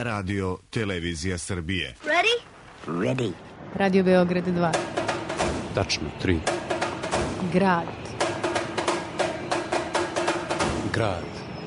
Radio Televizija Srbije. Ready? Ready. Radio Beograd 2. Tačno 3. Grad. Grad.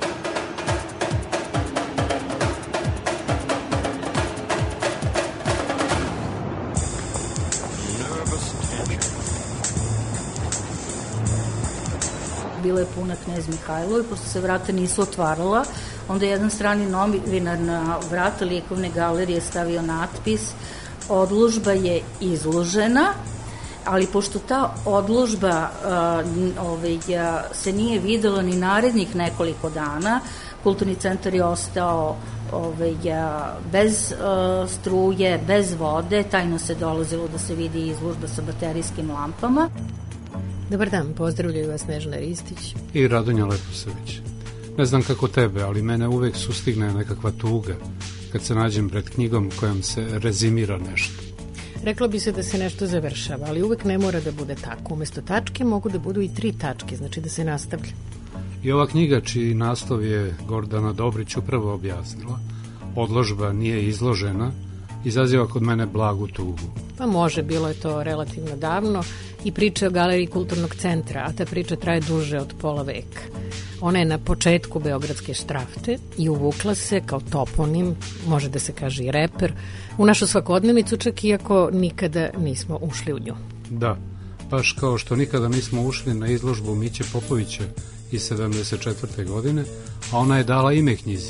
Bila je puna Knez Mihajlo i pošto se vrata nisu otvarala, onda je jedan strani novinar na vrata likovne galerije stavio natpis: odložba je izložena, ali pošto ta odložba se nije videla ni narednih nekoliko dana, kulturni centar je ostao bez struje, bez vode, tajno se dolazilo da se vidi izložba sa baterijskim lampama. Dobar dan, pozdravljaju vas Snežana Ristić I Radonja Leposavić. Ne znam kako tebe, ali mene uvek sustigne nekakva tuga kad se nađem pred knjigom kojom se rezimira nešto. Reklo bi se da se nešto završava, ali uvek ne mora da bude tako. Umesto tačke mogu da budu i 3 tačke, znači da se nastavlja. I ova knjiga, čiji naslov je Gordana Dobrić upravo objasnila, odložba nije izložena, izaziva kod mene blagu tugu. Pa može, bilo je to relativno davno i priča o galeriji kulturnog centra, a ta priča traje duže od pola veka. Ona je na početku Beogradske štrafte i uvukla se kao toponim, može da se kaže i reper, u našu svakodnevicu, čak iako nikada nismo ušli u nju. Da, baš kao što nikada nismo ušli na izložbu Miće Popovića iz 74. godine, a ona je dala ime knjizi.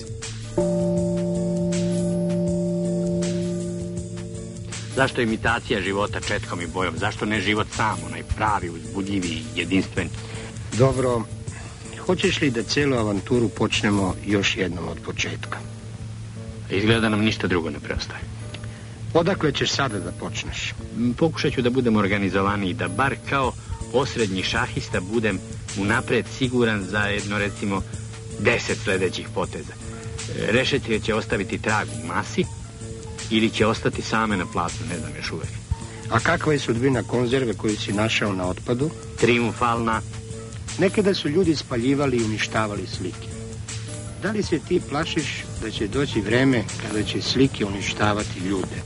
Zašto imitacija života četkom i bojom? Zašto ne život sam, onaj pravi, uzbudljivi, jedinstven? Dobro, hoćeš li da celu avanturu počnemo još jednom od početka? Izgleda da nam ništa drugo ne preostaje. Odakle ćeš sada da počneš? Pokušat ću da budem organizovaniji, da bar kao osrednji šahista budem unapred siguran za jedno, recimo, 10 sledećih poteza. Rešetke će ostaviti trag u masi ili će ostati same na platnu, ne znam još uvek. A kakva je sudbina konzerve koju si našao na otpadu? Triumfalna. Nekada su ljudi spaljivali i uništavali slike. Da li se ti plašiš da će doći vreme kada će slike uništavati ljude?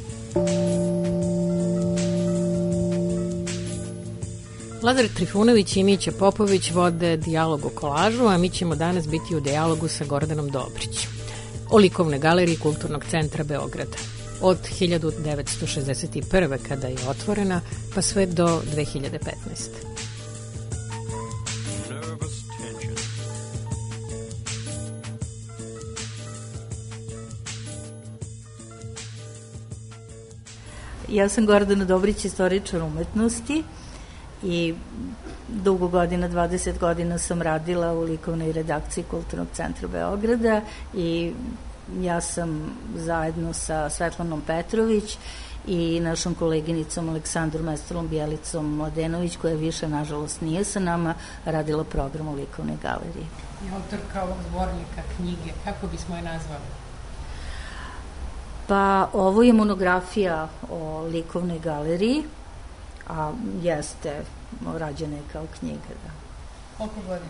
Lazar Trifunović i Mića Popović vode dijalog o kolažu, a mi ćemo danas biti u dijalogu sa Gordanom Dobrić o likovnoj galeriji Kulturnog centra Beograda. Od 1961. kada je otvorena, pa sve do 2015. Ja sam Gordana Dobrić, istoričar umetnosti i dugo godina, 20 godina sam radila u likovnoj redakciji Kulturnog centra Beograda i ja sam zajedno sa Svetlanom Petrović i našom koleginicom Aleksandrom Mestelom Bjelicom Mladenović, koja više, nažalost, nije sa nama, radila program u likovnoj galeriji. I autorka ovog zbornika knjige, kako bismo je nazvali? Pa ovo je monografija o likovnoj galeriji, a jeste rađena je kao knjiga, da. Koliko godina?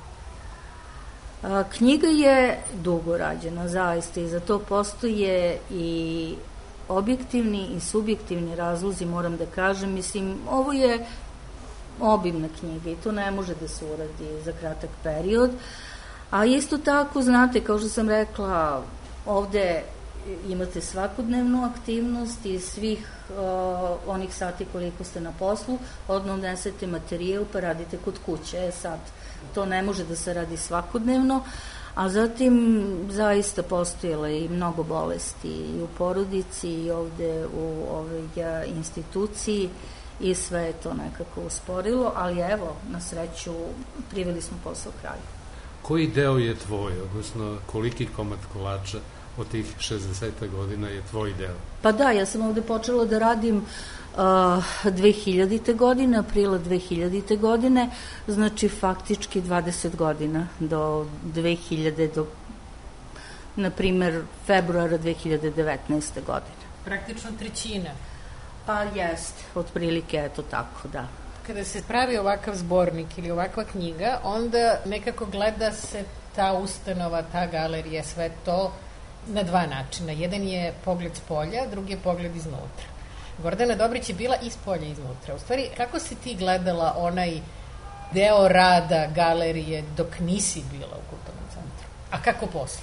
Knjiga je dugo rađena, zaista, i za to postoje i objektivni i subjektivni razlozi, moram da kažem. Mislim, ovo je obimna knjiga i to ne može da se uradi za kratak period, a isto tako, znate, kao što sam rekla, ovde imate svakodnevnu aktivnost i svih onih sati koliko ste na poslu, odnesete materijal pa radite kod kuće. Sad, to ne može da se radi svakodnevno, a zatim zaista postojala i mnogo bolesti i u porodici i ovde u ovoj instituciji i sve je to nekako usporilo, ali evo, na sreću, priveli smo posao kraju. Koji deo je tvoj, odnosno koliki komad kolača od tih 60 godina je tvoj deo? Pa da, ja sam ovde počela da radim 2000. godine, aprila 2000. godine, znači faktički 20 godina do 2000, do, na primer, februara 2019. godine. Praktično trećina. Pa jest, otprilike, eto tako, da. Kada se pravi ovakav zbornik ili ovakva knjiga, onda nekako gleda se ta ustanova, ta galerija, sve to na dva načina. Jedan je pogled s polja, drugi je pogled iznutra. Gordana Dobrić je bila iz polja i iznutra. U stvari, kako si ti gledala onaj deo rada galerije dok nisi bila u Kulturnom centru? A kako posle?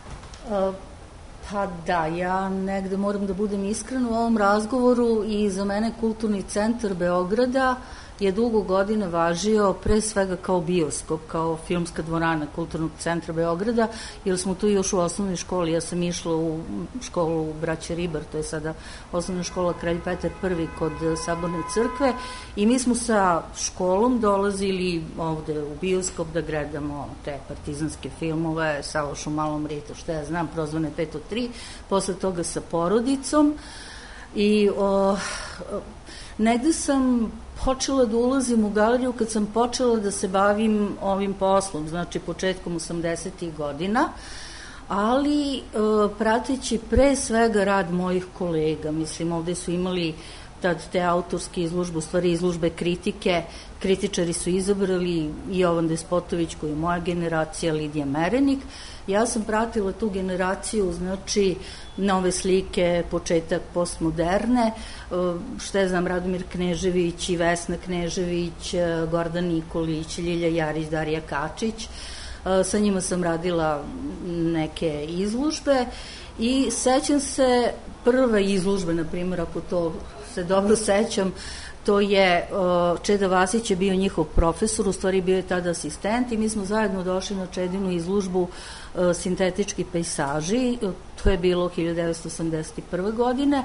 Pa da, ja negde moram da budem iskrena u ovom razgovoru i za mene Kulturni centar Beograda je dugo godina važio pre svega kao bioskop, kao filmska dvorana Kulturnog centra Beograda, jer smo tu još u osnovnoj školi. Ja sam išla u školu Braće Ribar, to je sada osnovna škola Kralj Petar I kod Saborne crkve, i mi smo sa školom dolazili ovde u bioskop da gledamo te partizanske filmove, Saloš u malom ritu, što ja znam, prozvane 5 od 3, posle toga sa porodicom i negde sam počela da ulazim u galeriju kad sam počela da se bavim ovim poslom, znači početkom 80. godina, ali prateći pre svega rad mojih kolega. Mislim, ovde su imali tad te autorske izložbe, u stvari izložbe kritike, kritičari su izabrali Jovan Despotović, koji je moja generacija, Lidija Merenik. Ja sam pratila tu generaciju, znači nove slike, početak postmoderne, što je znam, Radomir Knežević i Vesna Knežević, Gordan Nikolić, Ljilja Jarić, Darija Kačić. Sa njima sam radila neke izložbe i sećam se prve izložbe, na primjer, ako to se dobro sećam, to je Čeda Vasić je bio njihov profesor, u stvari bio je tada asistent, i mi smo zajedno došli na Čedinu izložbu Sintetički pejsaži, to je bilo 1981. godine.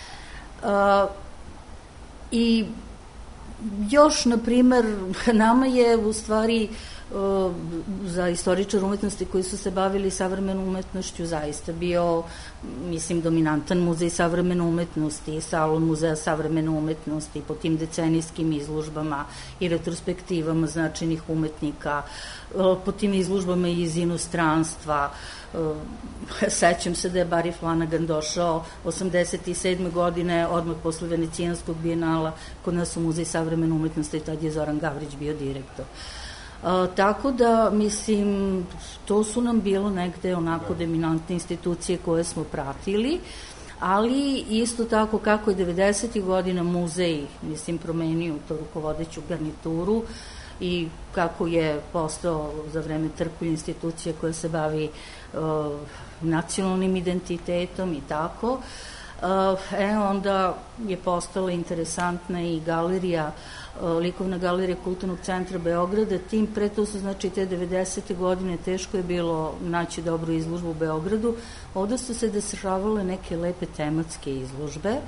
I još, na primer, nama je u stvari za istoričar umetnosti koji su se bavili savremenom umetnošću zaista bio, mislim, dominantan muzej savremene umetnosti, salon muzeja savremene umetnosti, po tim decenijskim izložbama i retrospektivama značajnih umetnika, po tim izložbama iz inostranstva. Sećam se da je Barry Flanagan došao 87. godine, odmah posle Venecijanskog bijenala, kod nas u Muzej savremene umetnosti, tad je Zoran Gavrić bio direktor. Tako da, mislim, to su nam bilo negde onako dominantne institucije koje smo pratili, ali isto tako kako je 90. godina muzej, mislim, promenio to rukovodeću garnituru i kako je postao za vreme Trkulj institucija koja se bavi nacionalnim identitetom i tako, onda je postala interesantna i galerija, likovna galerija Kulturnog centra Beograda, tim pre to su, znači, te 90. godine teško je bilo naći dobru izložbu u Beogradu. Ovde su se dešavale neke lepe tematske izložbe.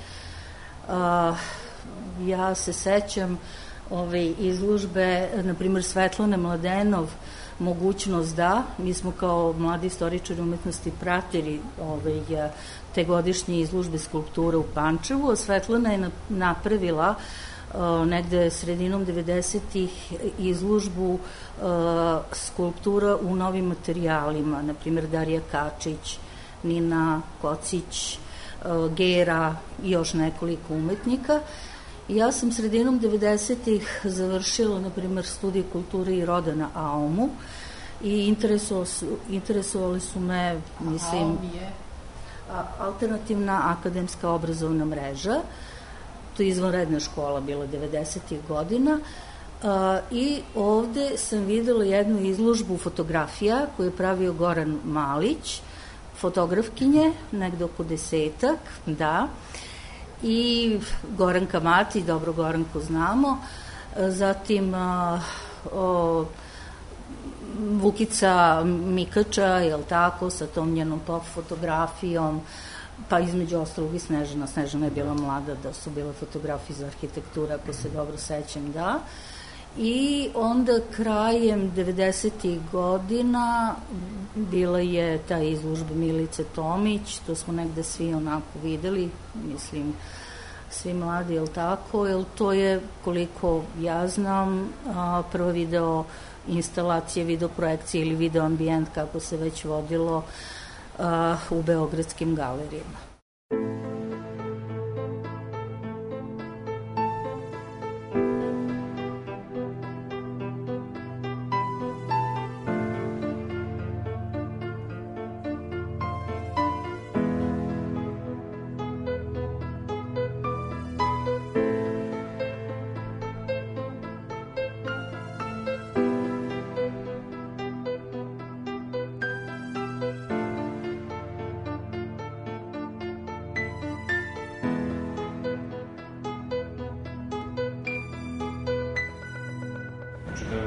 Ja se sećam ove izložbe, na primjer Svetlane Mladenov, Mogućnost da, mi smo kao mladi istoričari umetnosti pratili te godišnje izložbe skulptura u Pančevu, a Svetlana je napravila negde sredinom 90-ih izložbu skulptura u novim materijalima, na primjer Darija Kačić, Nina Kocić, Gera i još nekoliko umetnika. Ja sam sredinom 90-ih završila, na primjer, studije kulture i roda na AOM-u i interesovali su me, mislim, alternativna akademska obrazovna mreža. To je izvanredna škola bila 90-ih godina i ovde sam videla jednu izložbu fotografija koju je pravio Goran Malić, fotografkinje, negde oko 10-ak, da, i Goranka Mati, dobro Goranku znamo, zatim Vukica Mikača, jel tako, sa tom njenom pop fotografijom, pa između ostalog i Snežana. Snežana je bila mlada, da su bile fotografije za arhitekturu, ako se dobro sećam, da. I onda krajem 90. godina bila je ta izložba Milice Tomić, to smo negde svi onako videli, mislim, svi mladi, jel tako, jer to je, koliko ja znam, prva video instalacija, video projekcije ili video ambijent, kako se već vodilo u beogradskim galerijama.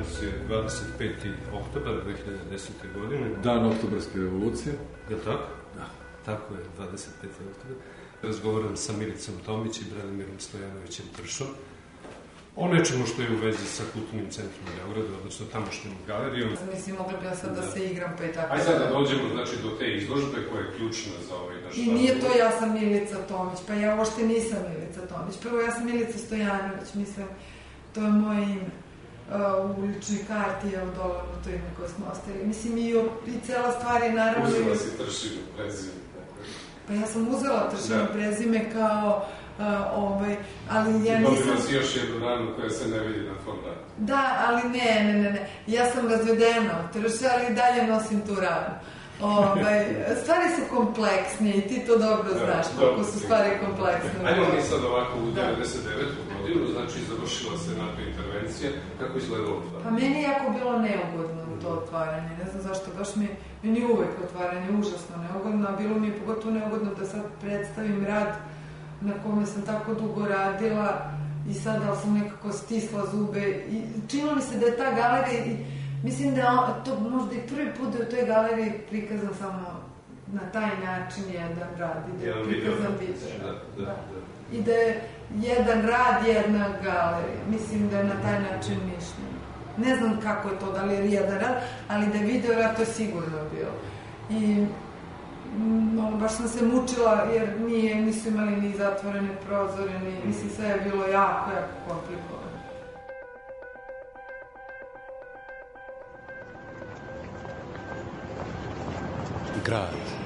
danas je 25. oktobar 2010. godine. Dan oktobarske revolucije. Je li tako? Da. Tako je, 25. oktobar. Razgovaram sa Milicom Tomić i Branimirom Stojanovićem Tršom o nečemu što je u vezi sa kulturnim centrom Beograda, odnosno tamošnjom galerijom. Mislim, mogla bi ja sad da se igram, pa i tako. Ajde sad da dođemo, znači, do te izložbe koja je ključna za ovaj naš... I nije to ja sam Milica Tomić, pa ja uopšte nisam Milica Tomić. Prvo, ja sam Milica Stojanović, mislim, to je moje ime. U uličnoj karti je odolano to ime koje smo ostavili. Mislim, i cela stvar je naravno... Uzela si Tršinu prezime. Pa ja sam uzela Tršinu prezime kao... ali ja nisam... Dobila si još jednu ranu koja se ne vidi na tvom ranu. Da, ali ne. Ja sam razvedena od Trše, ali dalje nosim tu ranu. Stvari su kompleksne i ti to dobro znaš, koliko su stvari kompleksne. Ajmo mi sad ovako u 99. godinu, znači završila se NATO intervencija, kako izgledalo otvaranje? Pa meni je jako bilo neugodno to otvaranje, ne znam zašto, baš meni uvek otvaranje užasno neugodno, a bilo mi je pogotovo neugodno da sad predstavim rad na kome sam tako dugo radila i sada sam nekako stisla zube i činilo mi se da je ta galerija, mislim da to možda i prvi put da je u toj galeriji prikazan samo na taj način jedan rad i da je prikazan video. Da. I da je jedan rad, jedna galerija. Mislim da je na taj način mišljenje. Ne znam kako je to, da li je jedan rad, ali da je video rad, to je sigurno bilo. I baš sam se mučila jer nisu imali ni zatvorene prozore, mislim sve je bilo jako komplikovano. Grad.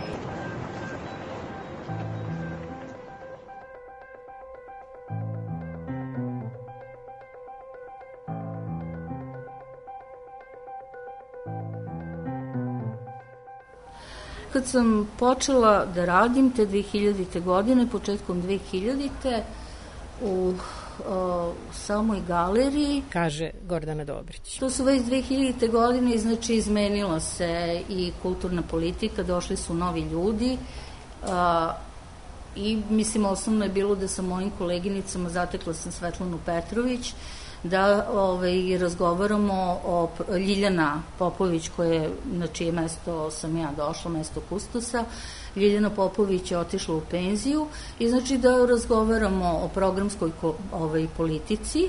Kad sam počela da radim te 2000. godine, početkom 2000. u samoj galeriji, kaže Gordana Dobrić. To su već 2000. godine, znači izmenila se i kulturna politika, došli su novi ljudi i mislim osnovno je bilo da sa mojim koleginicama, zatekla sam Svetlanu Petrović, da razgovaramo o Ljiljana Popović, na čije mesto sam ja došla, mesto kustosa. Ljiljana Popović je otišla u penziju i znači da razgovaramo o programskoj politici,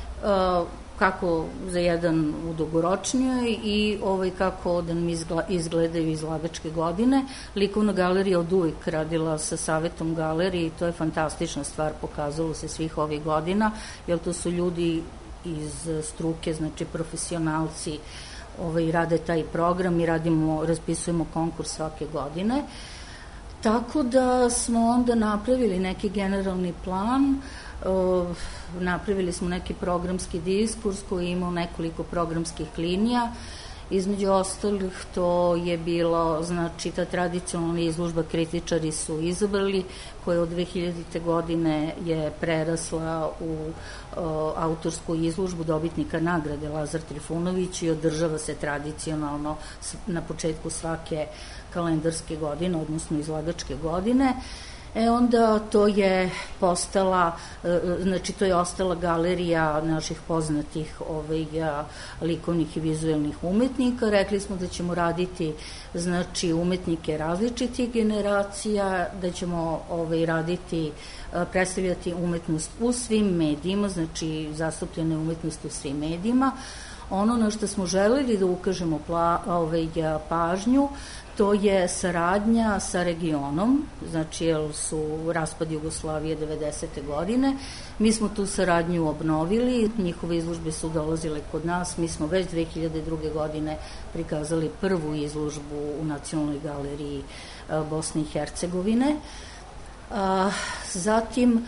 kako za jedan u dugoročnijoj i kako da nam izgledaju izlagačke godine. Likovna galerija od uvijek radila sa Savetom galerije i to je fantastična stvar, pokazalo se svih ovih godina, jer to su ljudi iz struke, znači profesionalci, rade taj program i raspisujemo konkurs svake godine. Tako da smo onda napravili neki generalni plan, napravili smo neki programski diskurs koji je imao nekoliko programskih linija. Između ostalih to je bilo, znači ta tradicionalna izložba Kritičari su izabrali, koja od 2000. godine je prerasla u autorsku izložbu dobitnika nagrade Lazar Trifunović i održava se tradicionalno na početku svake kalendarske godine, odnosno izlagačke godine. Onda to je postala, znači to je ostala galerija naših poznatih likovnih i vizuelnih umetnika. Rekli smo da ćemo raditi, znači, umetnike različitih generacija, da ćemo raditi, predstavljati umetnost u svim medijima, znači zastupljene umetnost u svim medijima. Ono na što smo želeli da ukažemo pažnju, to je saradnja sa regionom, znači jer su raspad Jugoslavije 90. godine. Mi smo tu saradnju obnovili, njihove izložbe su dolazile kod nas, mi smo već 2002. godine prikazali prvu izložbu u Nacionalnoj galeriji Bosne i Hercegovine. Zatim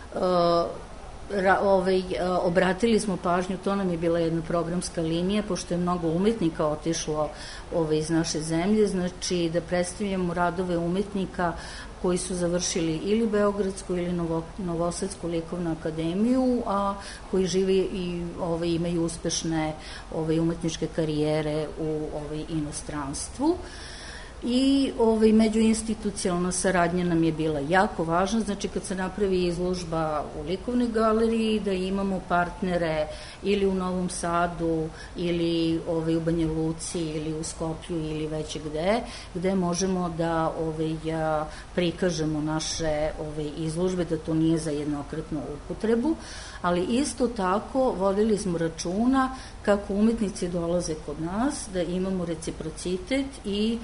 obratili smo pažnju, to nam je bila jedna programska linija, pošto je mnogo umetnika otišlo iz naše zemlje, znači da predstavljamo radove umetnika koji su završili ili Beogradsku ili Novosadsku likovnu akademiju, a koji žive i imaju uspešne umetničke karijere u inostranstvu. I međuinstitucionalna saradnja nam je bila jako važna, znači kad se napravi izložba u likovnoj galeriji, da imamo partnere ili u Novom Sadu, ili u Banja Luci, ili u Skoplju, ili već gde možemo da prikažemo naše izložbe, da to nije za jednokratnu upotrebu, ali isto tako vodili smo računa kako umetnici dolaze kod nas, da imamo reciprocitet i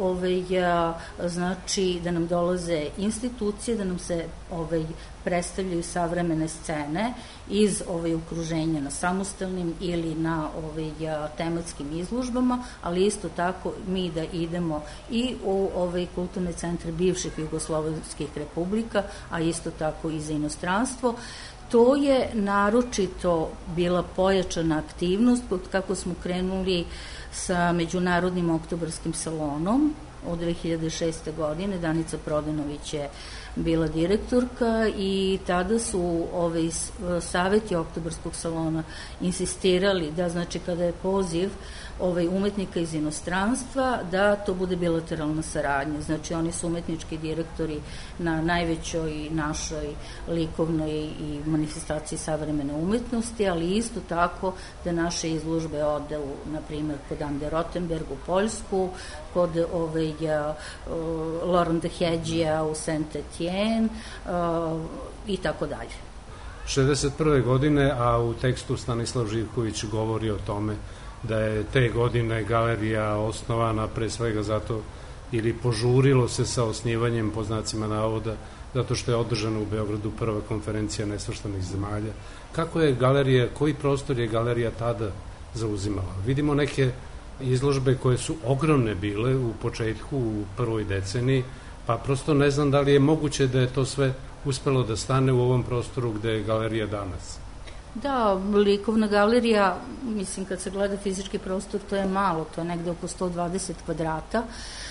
znači da nam dolaze institucije, da nam se predstavljaju savremene scene iz okruženja na samostalnim ili na tematskim izložbama, ali isto tako mi da idemo i u kulturne centre bivših jugoslovenskih republika, a isto tako i za inostranstvo. To je naročito bila pojačana aktivnost kako smo krenuli sa Međunarodnim oktobarskim salonom od 2006. godine. Danica Prodanović je bila direktorka i tada su saveti oktobarskog salona insistirali da, znači, kada je poziv umetnika iz inostranstva, da to bude bilateralna saradnja. Znači, oni su umetnički direktori na najvećoj našoj likovnoj i manifestaciji savremene umetnosti, ali isto tako da naše izložbe ode na primjer, kod Ande Rotenberg u Poljsku, kod Laurent de Hedžija u Saint-Étienne i tako dalje. 61. godine, a u tekstu Stanislav Živković govori o tome da je te godine galerija osnovana pre svega zato ili požurilo se sa osnivanjem, po znacima navoda, zato što je održana u Beogradu prva konferencija nesvrstanih zemalja. Kako je galerija, koji prostor je galerija tada zauzimala? Vidimo neke izložbe koje su ogromne bile u početku, u prvoj deceniji, pa prosto ne znam da li je moguće da je to sve uspelo da stane u ovom prostoru gde je galerija danas. Da, likovna galerija, mislim kad se gleda fizički prostor, to je malo, to je negde oko 120 kvadrata.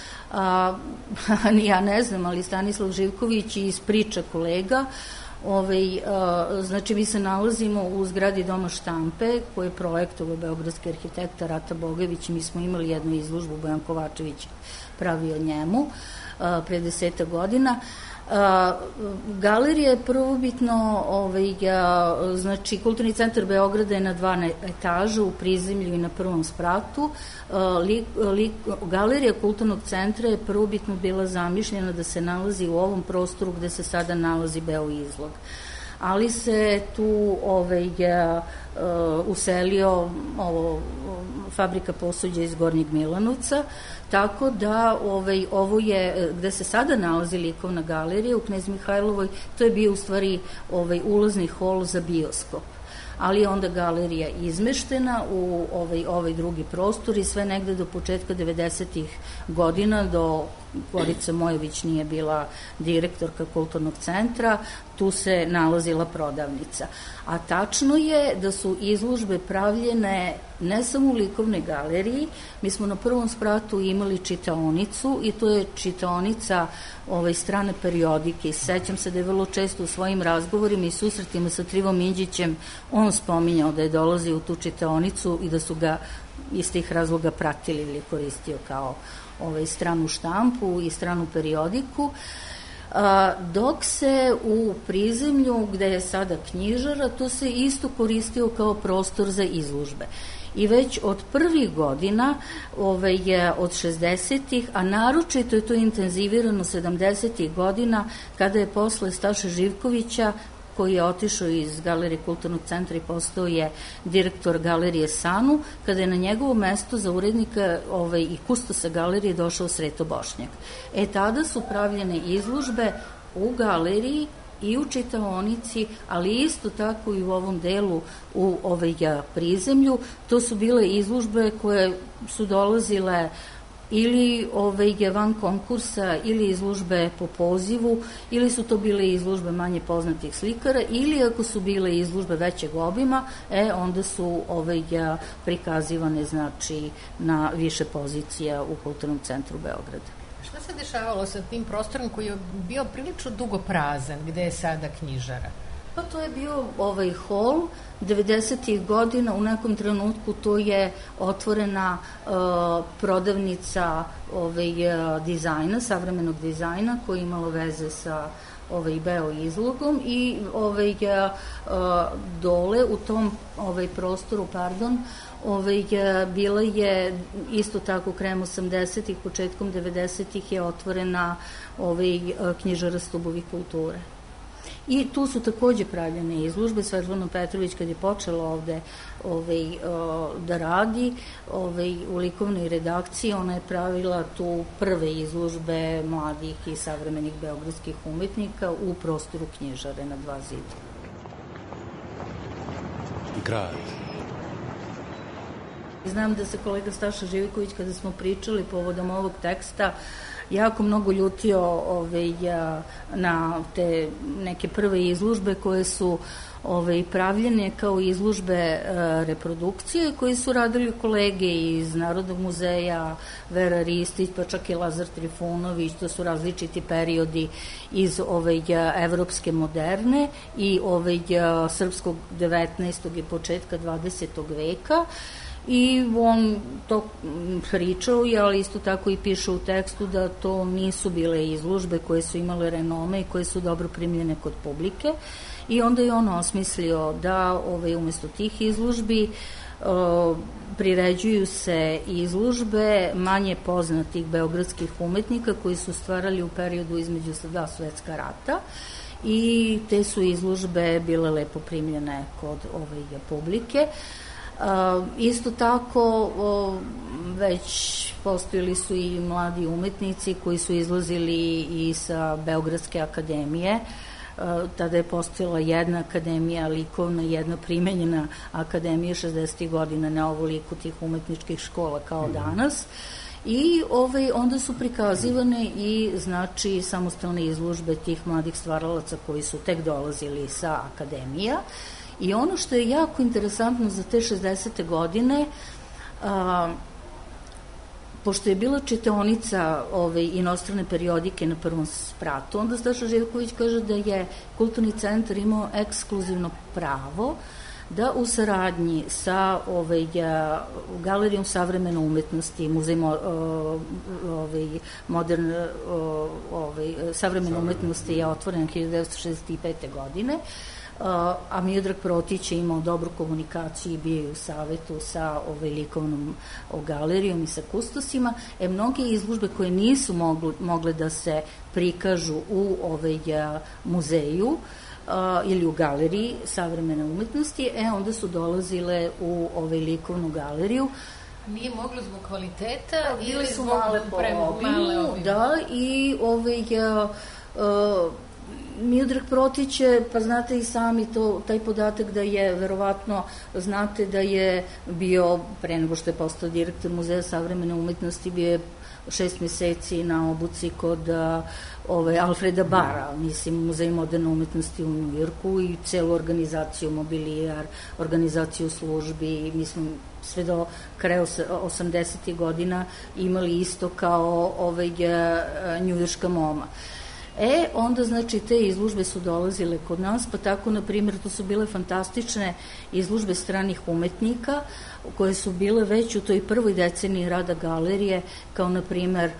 Ja ne znam, ali Stanislav Živković iz priča kolega, znači mi se nalazimo u zgradi Doma štampe koje je projektovao beogradski arhitekta Rata Bogević. Mi smo imali jednu izložbu, Bojan Kovačević pravio njemu pre 10 godina. Galerija je prvobitno, znači Kulturni centar Beograda je na 2 etaža, u prizemlju i na prvom spratu. Galerija Kulturnog centra je prvobitno bila zamišljena da se nalazi u ovom prostoru gde se sada nalazi Beoizlog. Ali se tu uselio fabrika posuđa iz Gornjeg Milanovca, tako da ovo je, gde se sada nalazi likovna galerija u Knez Mihajlovoj, to je bio u stvari ulazni hol za bioskop. Ali je onda galerija izmeštena u ovaj drugi prostor i sve negde do početka 90-ih godina, do Gorica Mojević nije bila direktorka Kulturnog centra, tu se nalazila prodavnica. A tačno je da su izložbe pravljene ne samo u likovnoj galeriji, mi smo na prvom spratu imali čitaonicu i to je čitaonica strane periodike. Sećam se da je vrlo često u svojim razgovorima i susretima sa Trivom Indžićem on spominjao da je dolazio u tu čitaonicu i da su ga iz tih razloga pratili ili koristio kao stranu štampu i stranu periodiku, dok se u prizemlju gde je sada knjižara, to se isto koristio kao prostor za izložbe. I već od prvih godina, od 60-ih, a naročito je to intenzivirano 70-ih godina, kada je posle Staše Živkovića, koji je otišao iz Galerije Kulturnog centra i postao je direktor Galerije Sanu, kada je na njegovo mesto za urednika i kustosa galerije došao Sreto Bošnjak. Tada su pravljene izložbe u galeriji i u čitaonici, ali isto tako i u ovom delu u prizemlju. To su bile izložbe koje su dolazile ili van konkursa, ili izložbe po pozivu, ili su to bile izložbe manje poznatih slikara, ili ako su bile izložbe većeg obima, onda su prikazivane, znači, na više pozicija u Kulturnom centru Beograda. Šta se dešavalo sa tim prostorom koji je bio prilično dugo prazan, gde je sada knjižara? Pa to je bio hol 90. godina, u nekom trenutku to je otvorena prodavnica dizajna, savremenog dizajna, koja je imala veze sa Beo izlogom i dole u tom prostoru, bila je isto tako krajem 80-ih, početkom 90-ih je otvorena knjižara Stubovi kulture. I tu su takođe pravljene izložbe. Svetlana Petrović kad je počela ovde da radi u likovnoj redakciji, ona je pravila tu prve izložbe mladih i savremenih beogradskih umetnika u prostoru knjižare na 2 zida. Grad. Znam da se kolega Staša Živiković, kada smo pričali povodom ovog teksta, jako mnogo ljutio na te neke prve izložbe koje su pravljene kao izložbe reprodukcije, koje su radili kolege iz Narodnog muzeja, Vera Ristić, pa čak i Lazar Trifunović. To su različiti periodi iz evropske moderne i srpskog 19. i početka 20. veka. I on to pričao, ali isto tako i piše u tekstu da to nisu bile izložbe koje su imale renome i koje su dobro primljene kod publike. I onda je on osmislio da umesto tih izložbi priređuju se izložbe manje poznatih beogradskih umetnika koji su stvarali u periodu između 2 svetska rata. I te su izložbe bile lepo primljene kod publike. Isto tako već postojali su i mladi umetnici koji su izlazili i sa Beogradske akademije. Tada je postojala jedna akademija likovna, jedna primenjena akademija 60. godina, ne ovoliko tih umetničkih škola kao danas. I onda su prikazivane i znači samostalne izložbe tih mladih stvaralaca koji su tek dolazili sa akademija. I ono što je jako interesantno za te 60. godine, pošto je bila čitaonica inostrane periodike na prvom spratu, onda Staša Živković kaže da je Kulturni centar imao ekskluzivno pravo da u saradnji sa Galerijom savremene umetnosti, Muzejom savremene umetnosti je otvoren 1965. godine, a Miodrag Protić je imao dobru komunikaciju i bio je u savetu sa likovnom galerijom i sa kustosima. Mnoge izložbe koje nisu mogle da se prikažu u muzeju ili u galeriji savremene umetnosti, onda su dolazile u likovnu galeriju. Nije moglo zbog kvaliteta ili su male po obimu, da, i Miodrag Protić je, pa znate i sami taj podatak da je, verovatno znate da je bio, pre nego što je postao direktor Muzeja savremene umetnosti, bio je 6 meseci na obuci kod Alfreda Bara, Muzej moderne umetnosti u Njujorku, i celu organizaciju mobilijar, organizaciju službi, sve do kraja 80. godina imali isto kao njujorška MoMA. Onda, znači, te izložbe su dolazile kod nas, pa tako, na primjer, to su bile fantastične izložbe stranih umetnika, koje su bile već u toj prvoj deceniji rada galerije, kao, na primjer,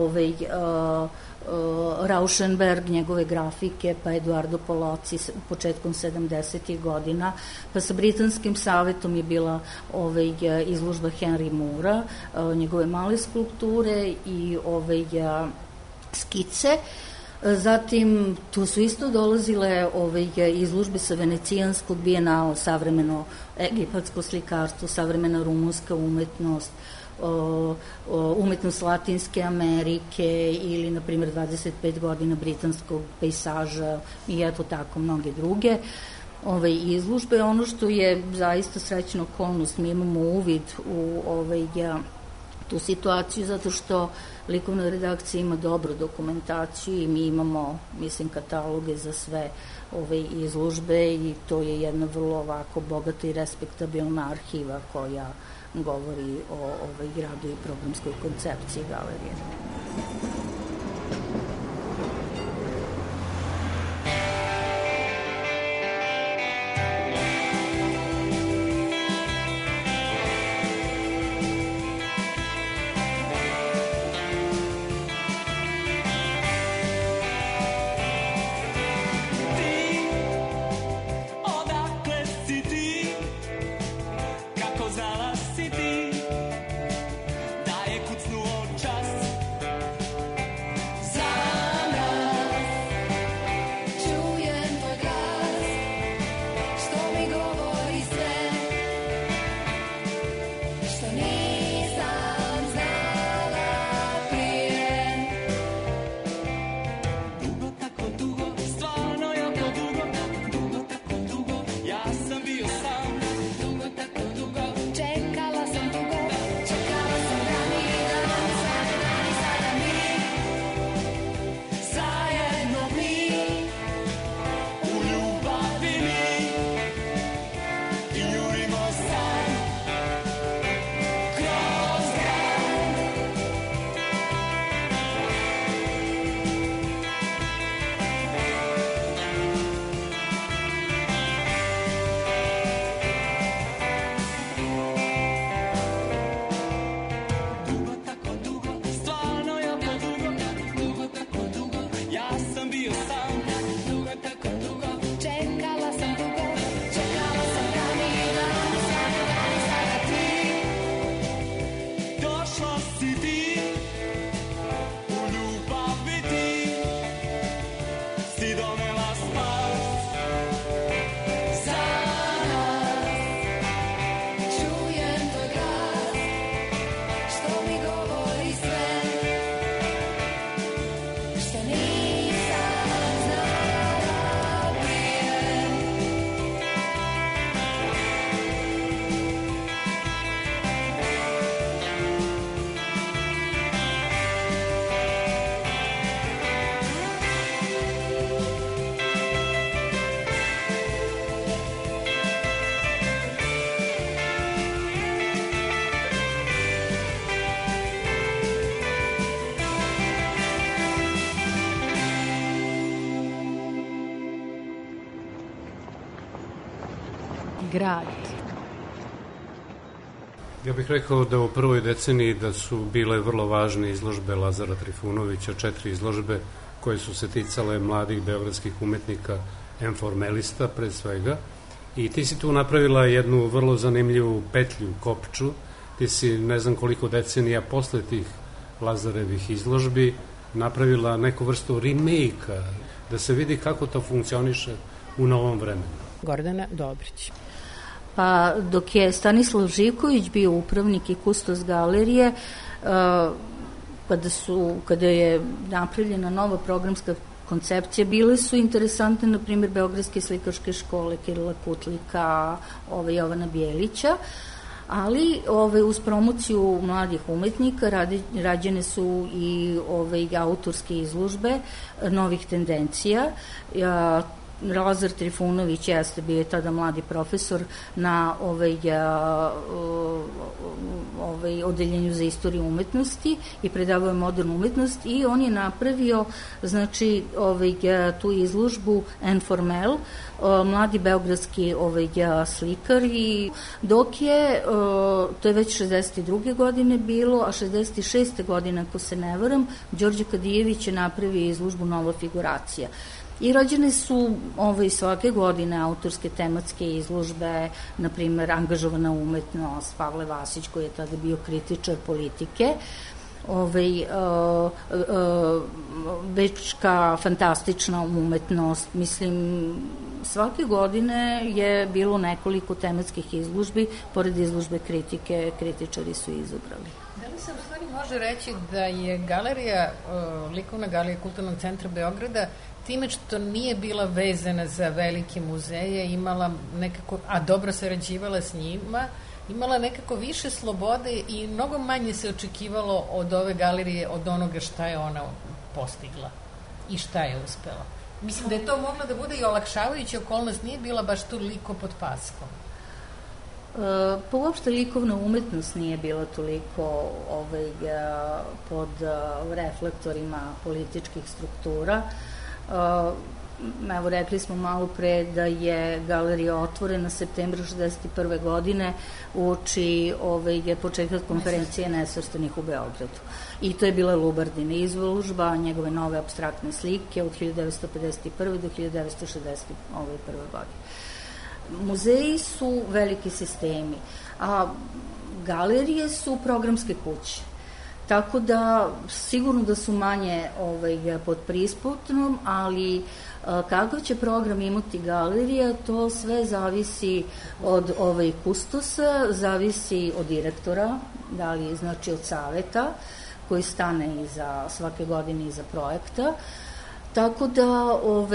Rauschenberg, njegove grafike, pa Eduardo Polozzi početkom 70. godina, pa sa Britanskim savetom je bila izložba Henry Moora, njegove male skulpture i skice. Zatim, tu su isto dolazile izložbe sa Venecijanskog bijenala, savremeno egipatsko slikarstvo, savremena rumunska umetnost, umetnost Latinske Amerike ili, na primjer, 25 godina britanskog pejsaža i eto tako mnoge druge izložbe. Ono što je zaista srećna okolnost, mi imamo uvid u tu situaciju zato što likovna redakcija ima dobru dokumentaciju i mi imamo, kataloge za sve izložbe i to je jedna vrlo ovako bogata i respektabilna arhiva koja govori o gradu i programskoj koncepciji galerije. si donela spas. Grad. Ja bih rekao da u prvoj deceniji da su bile vrlo važne izložbe Lazara Trifunovića, 4 izložbe koje su se ticale mladih beogradskih umetnika, informalista pre svega. I ti si tu napravila jednu vrlo zanimljivu petlju, kopču. Ti si ne znam koliko decenija posle tih Lazarevih izložbi napravila neku vrstu remake-a, da se vidi kako to funkcioniše u novom vremenu. Gordana Dobrić. Pa dok je Stanislav Živković bio upravnik i kustos galerije, kada je napravljena nova programska koncepcija, bile su interesantne, na primjer, Beogradske slikarske škole, Kirila Kutlika, Jovana Bijelića, ali uz promociju mladih umetnika rađene su i autorske izložbe novih tendencija. Lazar Trifunović jeste bio tada mladi profesor na odeljenju za istoriju umetnosti i predavao je modernu umetnost i on je napravio tu izložbu Informel, mladi beogradski slikar, i dok je, to je već 62. godine bilo, a 66. godine, ako se ne varam, Đorđe Kadijević je napravio izložbu Nova figuracija. I rađene su svake godine autorske tematske izložbe, na primjer Angažovana umetnost, Pavle Vasić koji je tada bio kritičar politike, bečka fantastična umetnost, mislim, svake godine je bilo nekoliko tematskih izložbi, pored izložbe kritike, kritičari su izabrali. Da li se u stvari može reći da je galerija, likovna galerija Kulturnog centra Beograda, time što nije bila vezana za velike muzeje, imala nekako, a dobro sarađivala s njima, imala nekako više slobode i mnogo manje se očekivalo od ove galerije, od onoga šta je ona postigla i šta je uspela. Mislim da je to mogla da bude i olakšavajuća okolnost, nije bila baš toliko pod paskom. Pa uopšte likovna umetnost nije bila toliko pod reflektorima političkih struktura. Evo, rekli smo malo pre da je galerija otvorena septembra 1961. godine uoči početka konferencije nesvrstanih u Beogradu. I to je bila Lubardina izložba, njegove nove apstraktne slike od 1951. do 1961. godine. Muzeji su veliki sistemi, a galerije su programske kuće. Tako da, sigurno da su manje pod prisputnom, ali kakav će program imati galerija, to sve zavisi od kustosa, zavisi od direktora, da li znači od saveta, koji stane iza svake godine iza projekta. Tako da,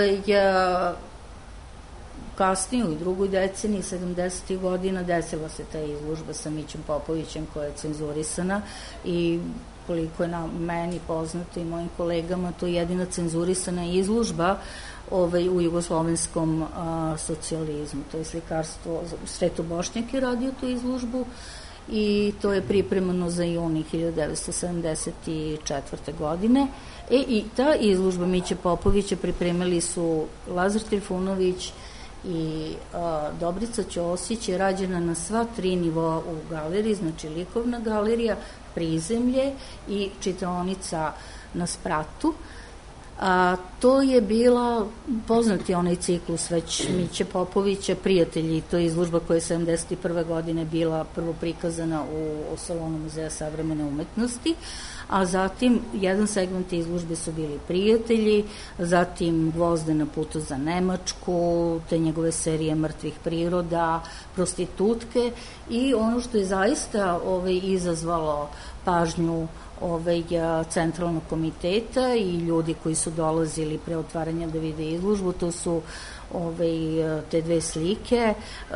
kasnije u drugoj deceniji, 70. godina, desila se ta izložba sa Mićem Popovićem koja je cenzurisana i koliko je na meni poznato i mojim kolegama, to je jedina cenzurisana izložba u jugoslovenskom socijalizmu. To je slikarstvo, Sreto Bošnjak je radio tu izložbu i to je pripremano za juni 1974. godine. I ta izložba Miće Popovića pripremili su Lazar Trifunović i Dobrica Ćosić, je rađena na sva 3 nivoa u galeriji, znači likovna galerija, prizemlje i čitaonica na spratu. To je bila poznati onaj ciklus već Miće Popovića, Prijatelji, to je izložba koja je 71. godine bila prvo prikazana u salonu Muzeja savremene umetnosti, a zatim jedan segment izložbe su bili Prijatelji, zatim Gvozde na putu za Nemačku, te njegove serije Mrtvih priroda, Prostitutke i ono što je zaista izazvalo pažnju centralnog komiteta i ljudi koji su dolazili pre otvaranja da vide izložbu, to su te dve slike,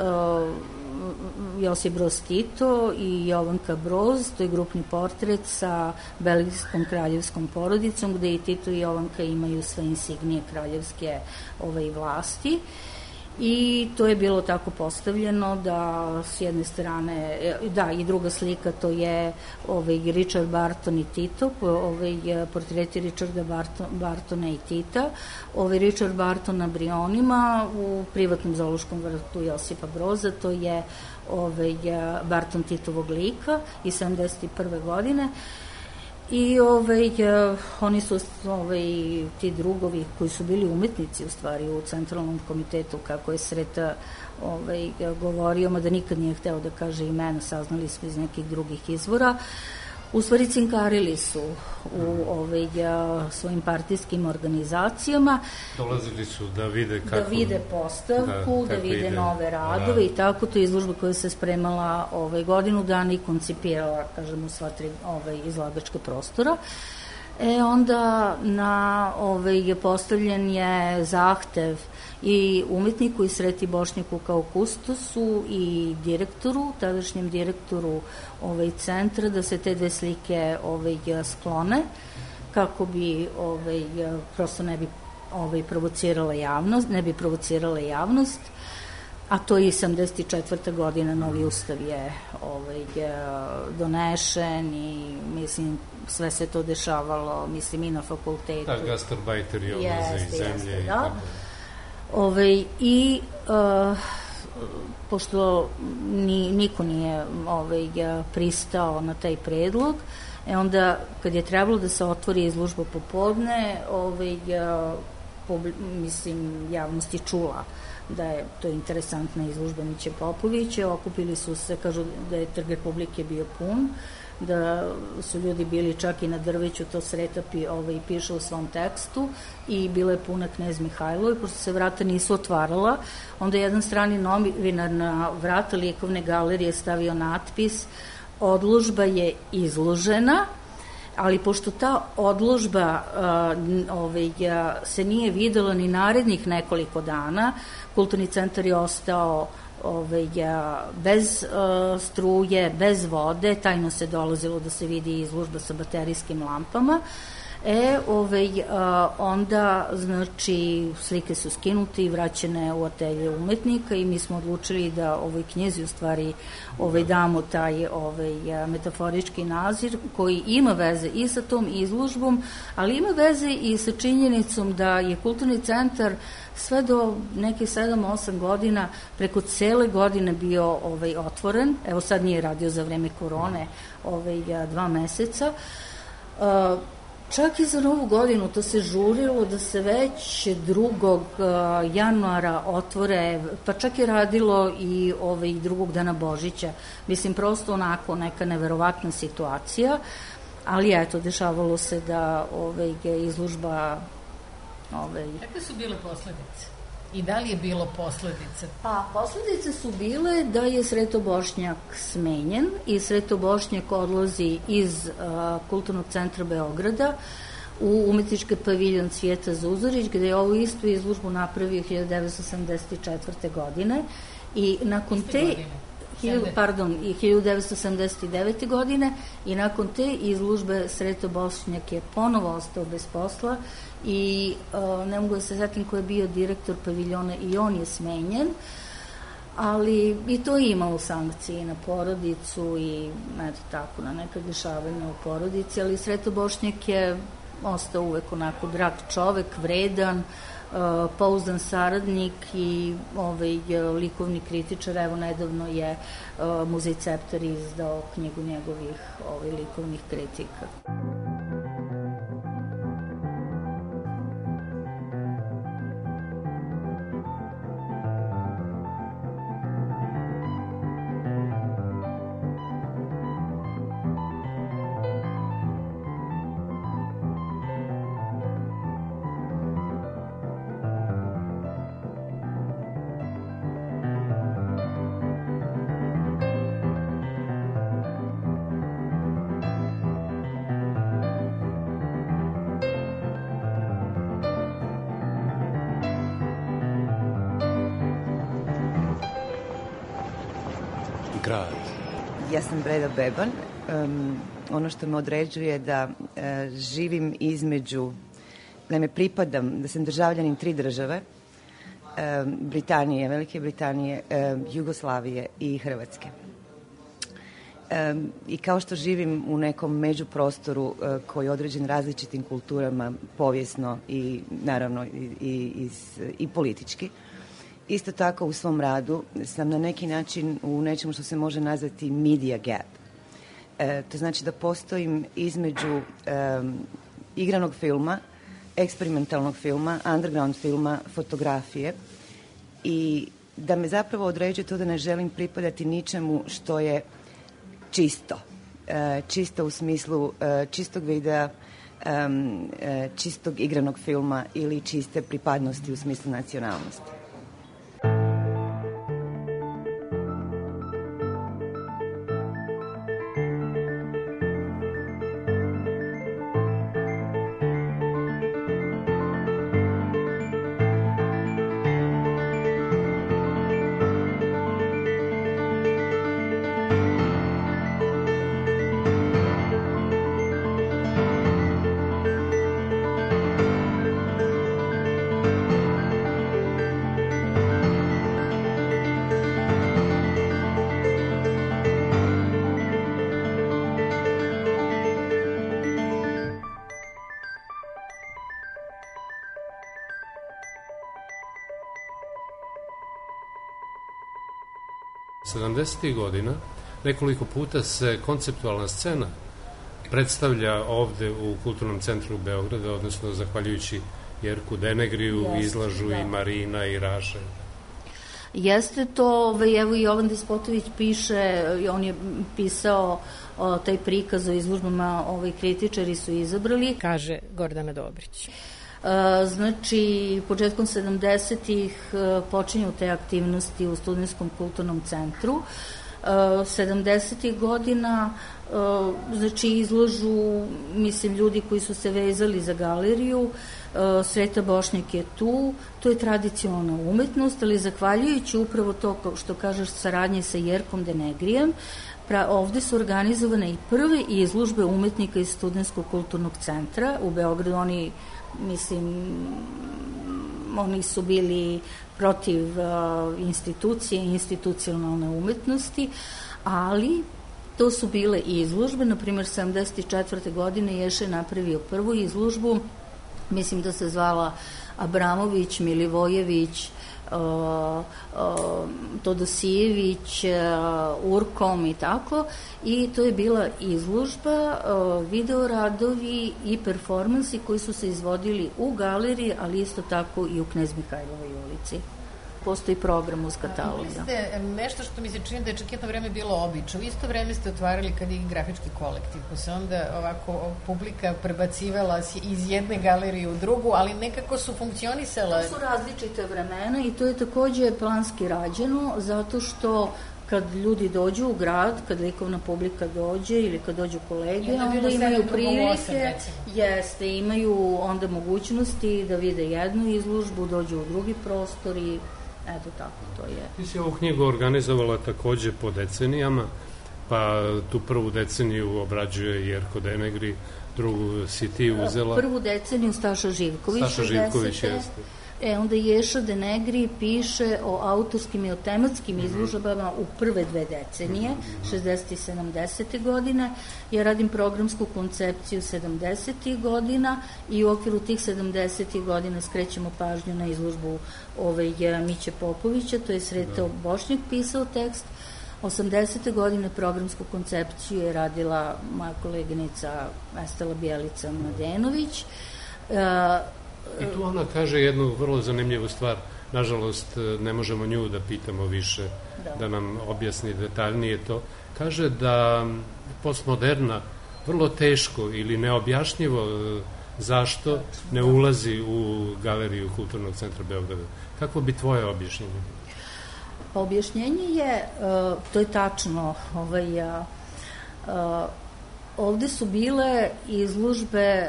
Josip Broz Tito i Jovanka Broz, to je grupni portret sa belgijskom kraljevskom porodicom, gde i Tito i Jovanka imaju sve insignije kraljevske vlasti. I to je bilo tako postavljeno da s jedne strane, da, i druga slika, to je Richard Barton i Tito, portreti Richarda Bartona i Tita, Richard Barton na Brionima u privatnom zoološkom vrtu Josipa Broza, to je Barton Titovog lika iz 71. godine. I oni su ti drugovi koji su bili umetnici u stvari u centralnom komitetu, kako je Sreta govorio, mada nikad nije hteo da kaže imena, saznali smo iz nekih drugih izvora, u stvari cinkarili su u svojim partijskim organizacijama. Dolazili su da vide kako... Da vide postavku, da vide nove radove i tako. To je izložba koja se spremala godinu dana i koncipirala, kažemo, sva tri izlagačka prostora. Onda postavljen je zahtev i umetniku i Sreti Bošnjaku kao kustosu i direktoru, tadašnjem direktoru centra, da se te dve slike sklone, kako bi prosto ne bi provocirala javnost, a to je i 74. godina, novi ustav je donešen i mislim sve se to dešavalo, mislim i na fakultetu. Da, gastarbajteri odlaze iz zemlje i tako. I pošto niko nije pristao na taj predlog, onda kad je trebalo da se otvori izložba popodne, mislim, javnost je čula da je to interesantna izložba Miće Popovića, okupili su se, kažu da je Trg Republike bio pun, da su ljudi bili čak i na drveću, to Sreta piše u svom tekstu, i bila je puna Knez Mihajlo, i pošto se vrata nisu otvarala, onda jedan strani novinar na vrata likovne galerije stavio natpis: odložba je izložena, ali pošto ta odložba se nije videla ni narednih nekoliko dana, Kulturni centar je ostao bez struje, bez vode, tajno se dolazilo da se vidi izložba sa baterijskim lampama. Onda, znači, slike su skinute i vraćene u atelje umetnika i mi smo odlučili da ovoj knjizi u stvari damo taj metaforički naziv koji ima veze i sa tom izložbom, ali ima veze i sa činjenicom da je Kulturni centar sve do neke 7-8 godina preko cele godine bio otvoren. Evo sad nije radio za vreme korone 2 meseca. Čak i za Novu godinu to se žurilo da se već 2. januara otvore, pa čak je radilo i 2. dana Božića. Mislim, prosto onako neka neverovatna situacija, ali eto, dešavalo se da izložba... Kakve su bile posledice? I da li je bilo posledice? Pa, posledice su bile da je Sreto Bošnjak smenjen i Sreto Bošnjak odlazi iz Kulturnog centra Beograda u umetnički paviljon Cvijeta Zuzorić, gde je ovu istu izložbu napravio 1984. godine i nakon te... 1979. godine i nakon te izložbe Sreto Bošnjak je ponovo ostao bez posla i ne mogu da se setim ko je bio direktor paviljona i on je smenjen, ali i to je imalo sankcije na porodicu i eto tako, na neka dešavanja u porodici, ali Sreto Bošnjak je ostao uvek onako drag čovek, vredan, pouzdan saradnik i likovni kritičar. Evo, nedavno je Muzej Cepter izdao knjigu njegovih likovnih kritika. grad. Ja sam Breda Beban. Ono što me određuje da živim između, da me pripadam, da sam državljanin 3 države, Britanije, Velike Britanije, Jugoslavije i Hrvatske. I kao što živim u nekom međuprostoru koji je određen različitim kulturama, povijesno i naravno i politički, isto tako u svom radu sam na neki način u nečemu što se može nazvati media gap. To znači da postojim između igranog filma, eksperimentalnog filma, underground filma, fotografije i da me zapravo određuje to da ne želim pripadati ničemu što je čisto. Čisto u smislu čistog videa, čistog igranog filma ili čiste pripadnosti u smislu nacionalnosti. '70. godina nekoliko puta se konceptualna scena predstavlja ovde u Kulturnom centru Beograda, odnosno zahvaljujući Jerku Denegriju, izlažu i Marina i Raše. Jeste to, evo i Jovan Despotović piše, on je pisao taj prikaz o izložbama, kritičari su izabrali. Kaže Gordana Dobrić. Znači, početkom 70-ih počinju te aktivnosti u Studentskom kulturnom centru. 70-ih godina znači izložu, mislim, ljudi koji su se vezali za galeriju. Sreta Bošnjak je tu, to je tradicionalna umetnost, ali zahvaljujući upravo to što kažeš saradnje sa Jerkom Denegrijem, ovde su organizovane i prve izložbe umetnika iz Studentskog kulturnog centra u Beogradu. Oni su bili protiv institucije i institucionalne umetnosti, ali to su bile izložbe. Na primjer, 74. godine Ješa je napravio prvu izložbu, mislim da se zvala Abramović, Milivojević, Todosijević, Urkom i tako, i to je bila izložba, videoradovi i performansi koji su se izvodili u galeriji, ali isto tako i u Knez Mihajlovoj ulici. Postoji program uz katalog. Vi ste nešto što mi se čini da je čak jedno vreme bilo obično. U isto vreme ste otvarali kad je i grafički kolektiv, pa se onda ovako publika prebacivala iz jedne galerije u drugu, ali nekako su funkcionisala. To su različite vremena i to je takođe planski rađeno, zato što kad ljudi dođu u grad, kad likovna publika dođe ili kad dođu kolege, onda imaju prilike, imaju onda mogućnosti da vide jednu izložbu, dođu u drugi prostor i eto tako, to je. Ti si ovu knjigu organizovala takođe po decenijama, pa tu prvu deceniju obrađuje Jerko Denegri, drugu si ti uzela. Prvu deceniju Staša Živković. Staša Živković, jeste. Onda Ješa Denegri piše o autorskim i o tematskim izložbama u prve 2 decenije, 60. i 70. godine. Ja radim programsku koncepciju 70. godina i u okviru tih 70. godina skrećemo pažnju na izložbu Miće Popovića, to je Sreta Bošnjak pisao tekst. 80. godine programsku koncepciju je radila moja koleginica Estela Bjelica-Mladenović. I tu ona kaže jednu vrlo zanimljivu stvar, nažalost ne možemo nju da pitamo više, da nam objasni detaljnije to. Kaže da postmoderna vrlo teško ili neobjašnjivo zašto ne ulazi u galeriju Kulturnog centra Beograda. Kako bi tvoje objašnjenje? Pa objašnjenje je, to je tačno, ovde su bile izložbe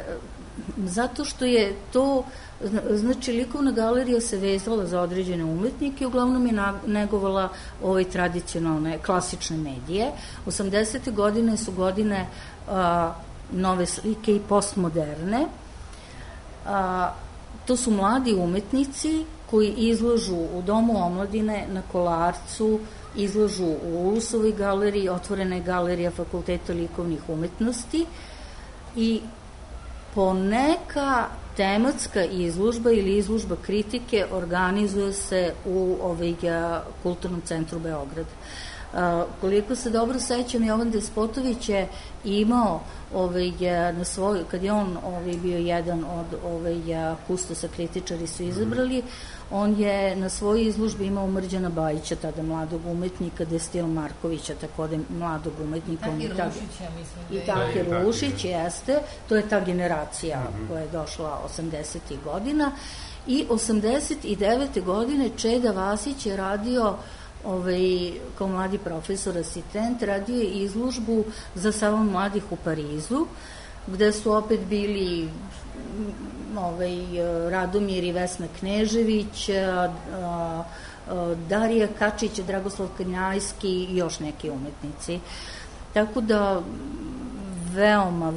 Zato što je to, znači likovna galerija se vezala za određene umetnike, uglavnom je negovala ove tradicionalne, klasične medije. 80. godine su godine nove slike i postmoderne. To su mladi umetnici koji izlažu u Domu omladine, na Kolarcu, izlažu u Ulusovoj galeriji, otvorena je galerija Fakulteta likovnih umetnosti i poneka tematska izložba ili izložba kritike organizuje se u Kulturnom centru Beograd. Koliko se dobro sećam, Jovan Despotović je imao na svoj, kad je on bio jedan od kustosa, kritičari su izabrali, on je na svojoj izložbi imao Mrđana Bajića, tada mladog umetnika, Destil Markovića, takođe mladog umetnika. I Tahir Rušić, jeste. To je ta generacija koja je došla 80. godina. I 89. godine Čeda Vasić je radio kao mladi profesor asistent, radio je izložbu za salon mladih u Parizu, gde su opet bili Radomir i Vesna Knežević, Darija Kačić, Dragoslav Knjajski i još neki umetnici. Tako da veoma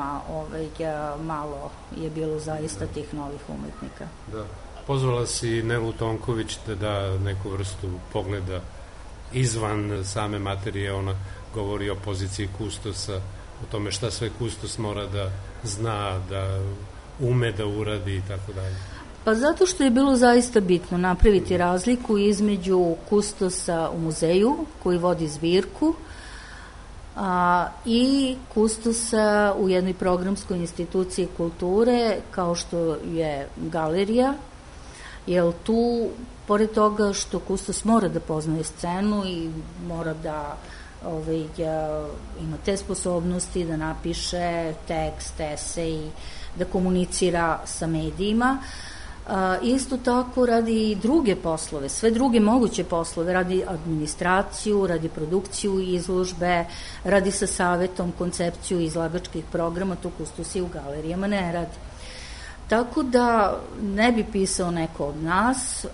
malo je bilo zaista tih novih umetnika. Da. Pozvala si Nelu Tonković da da neku vrstu pogleda izvan same materije. Ona govori o poziciji kustosa, o tome šta sve kustos mora da zna, da ume da uradi i tako dalje. Pa zato što je bilo zaista bitno napraviti razliku između kustosa u muzeju koji vodi zbirku i kustosa u jednoj programskoj instituciji kulture kao što je galerija, jer tu, pored toga što kustos mora da poznaje scenu i mora da ima te sposobnosti da napiše tekst, esej, da komunicira sa medijima, isto tako radi i druge poslove, sve druge moguće poslove, radi administraciju, radi produkciju izložbe, radi sa savetom, koncepciju izlagačkih programa, to kustos i u galerijama ne radi. Tako da ne bi pisao neko od nas,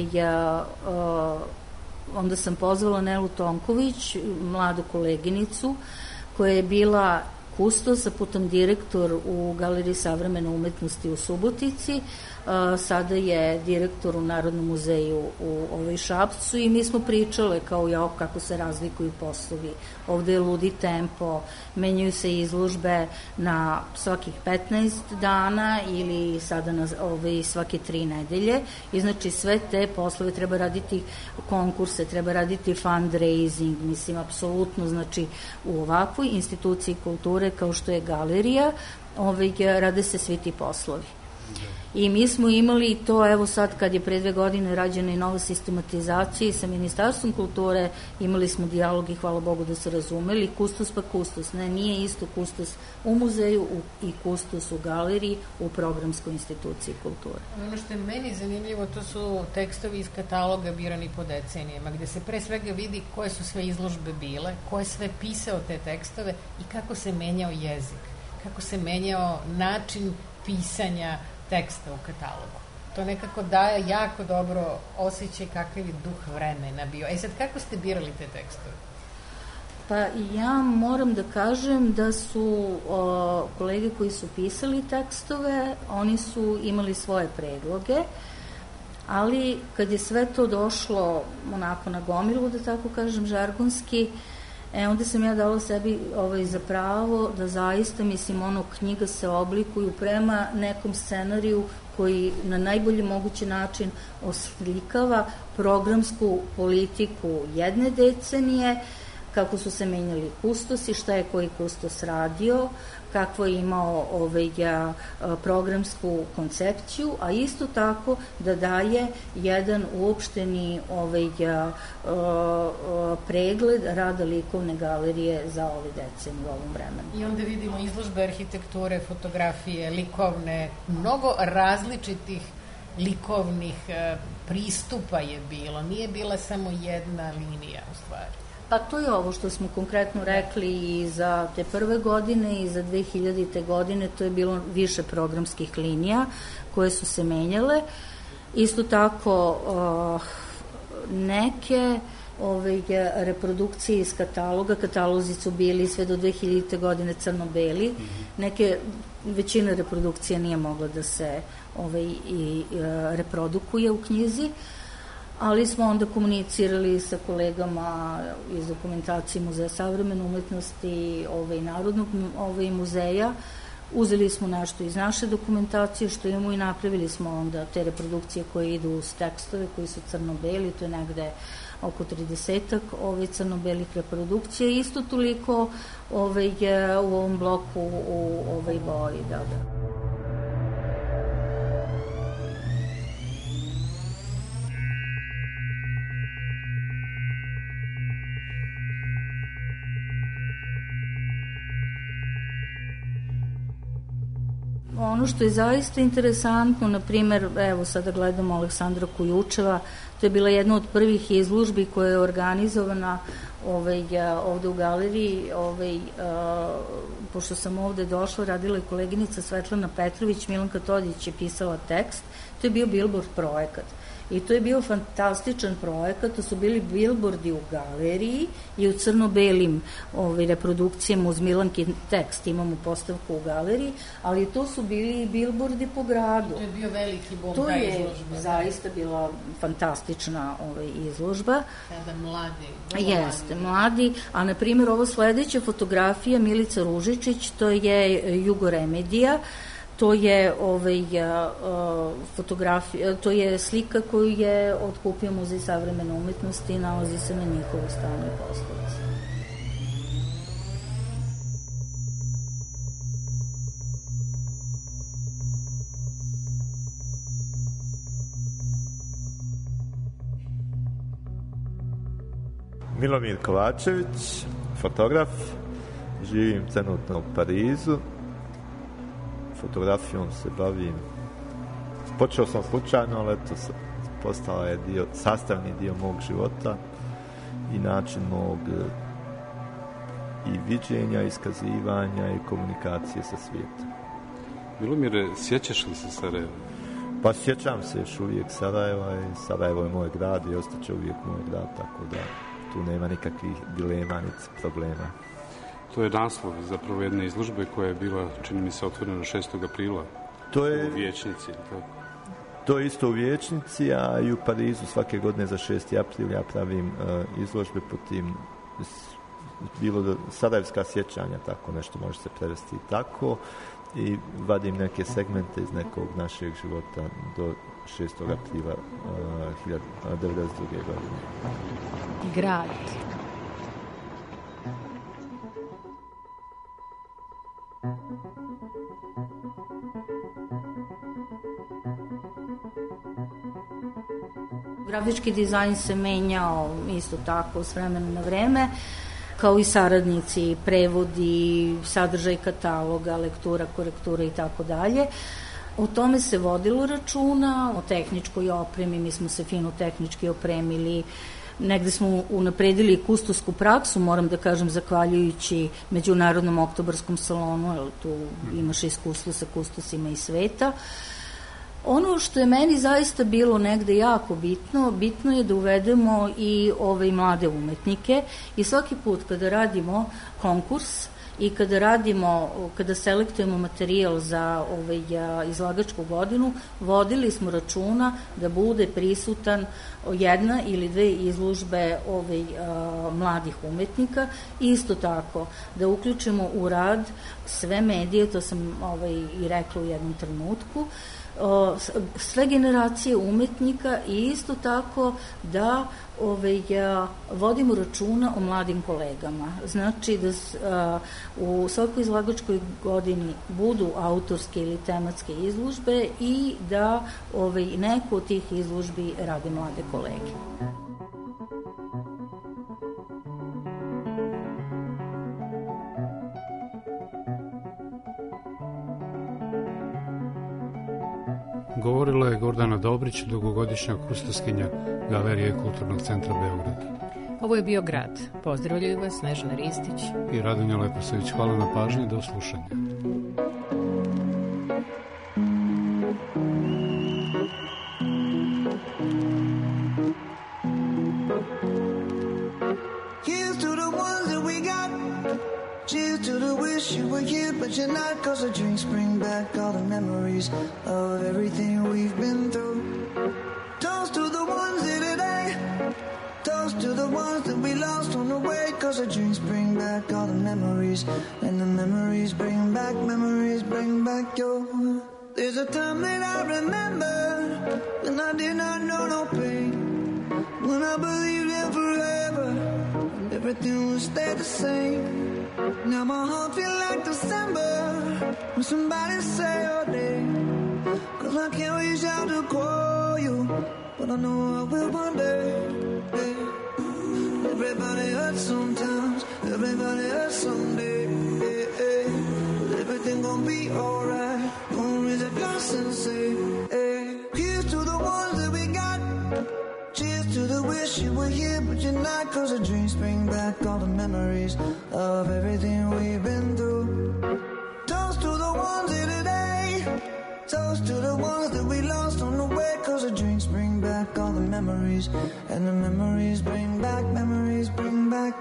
onda sam pozvala Nelu Tonković, mladu koleginicu, koja je bila kustos, a potom direktor u Galeriji savremene umetnosti u Subotici, sada je direktor u Narodnom muzeju u Šapcu i mi smo pričale kao kako se razlikuju poslovi. Ovde je ludi tempo, menjaju se izložbe na svakih 15 dana ili sada na svake 3 nedelje i znači sve te poslove treba raditi konkurse, treba raditi fundraising, mislim, apsolutno, znači u ovakvoj instituciji kulture kao što je galerija, rade se svi ti poslovi. I mi smo imali to, evo sad kad je pre 2 godine rađena i nova sistematizacija sa Ministarstvom kulture, imali smo dijalog i hvala Bogu da se razumeli, kustos pa kustos, ne, nije isto kustos u muzeju i kustos u galeriji u programskoj instituciji kulture. Ono što je meni zanimljivo, to su tekstovi iz kataloga birani po decenijama, gde se pre svega vidi koje su sve izložbe bile, ko je sve pisao te tekstove i kako se menjao jezik, kako se menjao način pisanja teksta u katalogu. To nekako daje jako dobro osjećaj kakav je duh vremena bio. Sad, kako ste birali te tekstove? Pa ja moram da kažem da su kolege koji su pisali tekstove, oni su imali svoje predloge, ali kad je sve to došlo onako na gomilu, da tako kažem, žargonski, onda sam ja dala sebi za pravo da zaista, mislim, knjiga se oblikuju prema nekom scenariju koji na najbolji mogući način oslikava programsku politiku jedne decenije, kako su se menjali kustosi, šta je koji kustos radio, kakvo je imao programsku koncepciju, a isto tako da daje jedan uopšteni pregled rada likovne galerije za ove decenije u ovom vremenu. I onda vidimo izložbe arhitekture, fotografije, likovne, mnogo različitih likovnih pristupa je bilo, nije bila samo jedna linija u stvari. Pa to je ovo što smo konkretno rekli i za te prve godine i za 2000. godine, to je bilo više programskih linija koje su se menjale. Isto tako neke reprodukcije iz kataloga, katalozi su bili sve do 2000. godine crno-beli, većina reprodukcija nije mogla da se reprodukuje u knjizi, ali smo onda komunicirali sa kolegama iz dokumentacije Muzeja savremene umetnosti i Narodnog muzeja. Uzeli smo nešto iz naše dokumentacije što imamo i napravili smo onda te reprodukcije koje idu uz tekstove koji su crno-beli, to je negde oko 30-ak crno-belih reprodukcija, isto toliko u ovom bloku u boji, da. Ono što je zaista interesantno, na primer, evo sada gledamo Aleksandra Kujučeva, to je bila jedna od prvih izložbi koja je organizovana ovde u galeriji, pošto sam ovde došla, radila je koleginica Svetlana Petrović, Milanka Todić je pisala tekst, to je bio billboard projekat. I to je bio fantastičan projekat, to su bili billboardi u galeriji i u crno-belim reprodukcijama uz Milankin tekst, imamo postavku u galeriji, ali to su bili i billboardi po gradu. To je bio veliki bom ta izložba. To je zaista bila fantastična izložba. Sada mladi. Jeste, mladi, a na primjer ovo sledeća fotografija Milica Ružičić, to je Jugoremedija, to je fotografija, to je slika koju je otkupio Muzej savremene umetnosti i nalazi se na njihovoj stalnoj postavci. Milomir Kovačević, fotograf, živim trenutno u Parizu. Fotografijom se bavim. Počeo sam slučajno, ali eto, postala je sastavni dio mog života i način mog i viđenja, iskazivanja i komunikacije sa svijetom. Milomire, sjećaš li se Sarajeva? Pa sjećam se još uvijek Sarajeva i Sarajevo je moj grad i ostaće uvijek moj grad, tako da tu nema nikakvih dilema, niti problema. To je naslov zapravo jedne izložbe koja je bila, čini mi se, otvorena 6. aprila u Vijećnici. Tako. To je isto u Vijećnici, a i u Parizu svake godine za 6. april ja pravim izložbe po tim, bilo da Sarajevska sjećanja, tako nešto može se prevesti i tako, i vadim neke segmente iz nekog našeg života do 6. aprila 1992. godine. Grad. Grafički dizajn se menjao isto tako s vremena na vreme, kao i saradnici, prevodi, sadržaj kataloga, lektura, korektura i tako dalje. O tome se vodilo računa, o tehničkoj opremi, mi smo se fino tehnički opremili, negde smo unapredili kustosku praksu, moram da kažem, zahvaljujući Međunarodnom oktobarskom salonu, jer tu imaš iskustvo sa kustosima iz sveta. Ono što je meni zaista bilo negde jako bitno je da uvedemo i ove mlade umetnike i svaki put kada radimo konkurs i kada selektujemo materijal za izlagačku godinu, vodili smo računa da bude prisutan jedna ili dve izložbe mladih umetnika i isto tako da uključimo u rad sve medije, to sam i rekla u jednom trenutku, sve generacije umetnika i isto tako da vodimo računa o mladim kolegama. Znači da u svakoj izlagačkoj godini budu autorske ili tematske izložbe i da neko od tih izložbi rade mlade kolege. Govorila je Gordana Dobrić, dugogodišnja kustoskinja Galerije Kulturnog centra Beograd. Ovo je bio Grad. Pozdravljaju vas Snežana Ristić i Radonja Leposavić. Hvala na pažnji, do slušanja. Cheers to the wish you were here, but you're not. 'Cause the drinks bring back all the memories of everything we've been through. Toast to the ones here today. Toast to the ones that we lost on the way. 'Cause the drinks bring back all the memories, and the memories bring back your. There's a time that I remember when I did not know no pain, when I believed in forever and everything would stay the same. Now my heart feel like December when somebody say your name. 'Cause I can't reach out to call you, but I know I will one day. Hey. Everybody hurts sometimes, everybody hurts someday. Hey, hey. Everything gon' be alright. Gonna raise a glass and say, hey. Here's to the ones that we got. Cheers to the wish you were here, but you're not. 'Cause the dreams bring back all the memories of everything we've been through. Toast to the ones here today. Toast to the ones that we lost on the way. 'Cause the drinks bring back all the memories, and the memories bring back your. Memories bring back,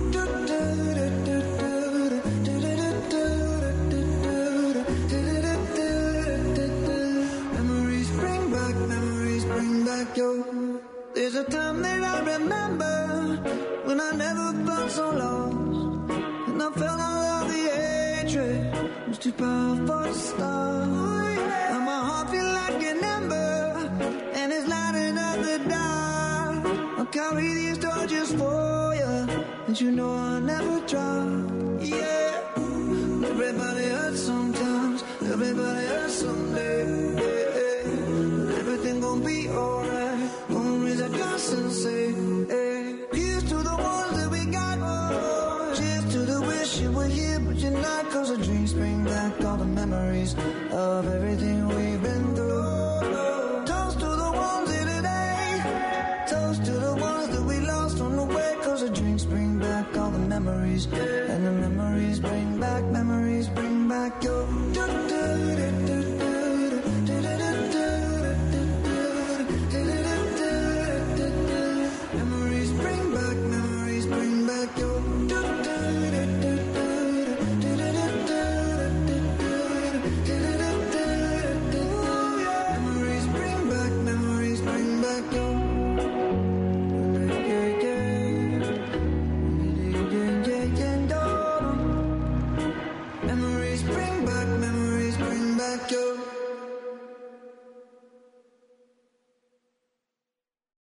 memories bring back your. There's a time that I remember when I never felt so lost, and I felt all of the hatred was too powerful to stop. And my heart feel like an ember, and it's lighting up the dark. I'll carry these torches for you, and you know I'll never drop. Yeah, everybody hurts sometimes, everybody hurts someday. Yeah, everything gon' be alright.